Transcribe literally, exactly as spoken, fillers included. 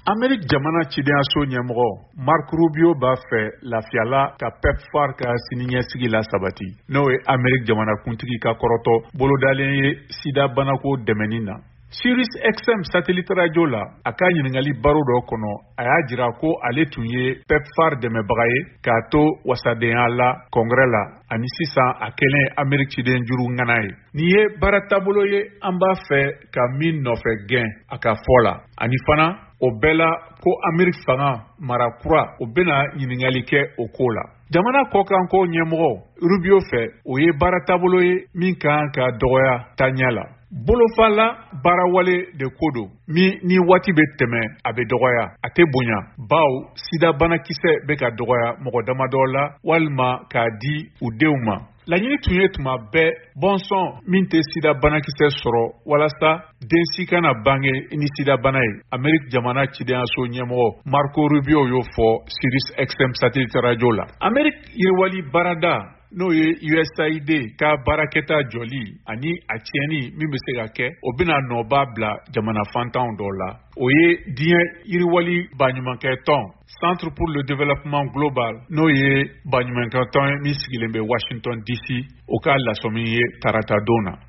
Amérique jamana cidenyaso ɲɛmɔgɔ Marco Rubio b'a fɛ lafiyala ka PEPFAR ka siniɲɛsigi la sabati n'o ye Amérique jamanakuntigi ka kɔrɔtɔ bolodalen ye sida banako dɛmɛni na. Sirius X M satellite radio la a ka ɲiningali baro dɔ kɔnɔ a y'a jira ko ale tun ye PEPFAR dɛmɛbaga ye k'a to wasadenya la congrès la ani sisan a kɛlen Amérique ciden juru ŋana ye. Nin ye baara taabolo ye an b'a fɛ ka min nɔfɛ gɛn a ka fɔ la ani fana o bɛɛ la ko Amérique fanga mara kura o bɛna ɲiningali kɛ o ko la. Jamana kɔkanko ɲɛmɔgɔ Rubio fɛ o ye baara taabolo ye min kan ka dɔgɔya taɲa la. Bolofala baarawale de ko don min ni waati bɛ tɛmɛ a bɛ dɔgɔya a tɛ bonya baw sida banakisɛ bɛ ka dɔgɔya mɔgɔ damadɔ la walima k'a di u denw ma. Laɲini tun ye tuma bɛɛ bɔnsɔn min tɛ sida banakisɛ sɔrɔ walasa den si kana bange ni sida bana ye. Amérique jamana cidenyaso ɲɛmɔgɔ Marco Rubio y'o fɔ Sirius X M satellite radio la. Amérique yiriwali baarada n'o ye U S A I D ka baarakɛta jɔli ani a tiɲɛni min bɛ se ka kɛ o bɛna nɔba bila jamana fantanw dɔw la. O ye diɲɛ yiriwali baɲumankɛ tɔn Centre pour le développement global n'o ye baɲumankɛ tɔn min sigilen bɛ Washington D C o ka lasɔmin ye tarata don na.